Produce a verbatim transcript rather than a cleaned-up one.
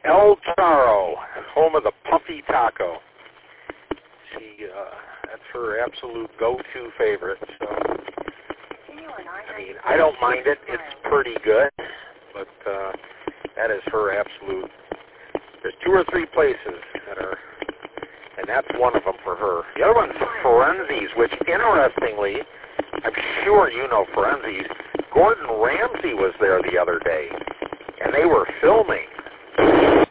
El Charro, home of the Puffy Taco. She, uh, that's her absolute go-to favorite. So, I mean, I don't mind it. It's pretty good, but uh, that is her absolute. There's two or three places that are, and that's one of them for her. The other one's Ferenzi's, which, interestingly, I'm sure you know Ferenzi's. Gordon Ramsay was there the other day, and they were filming.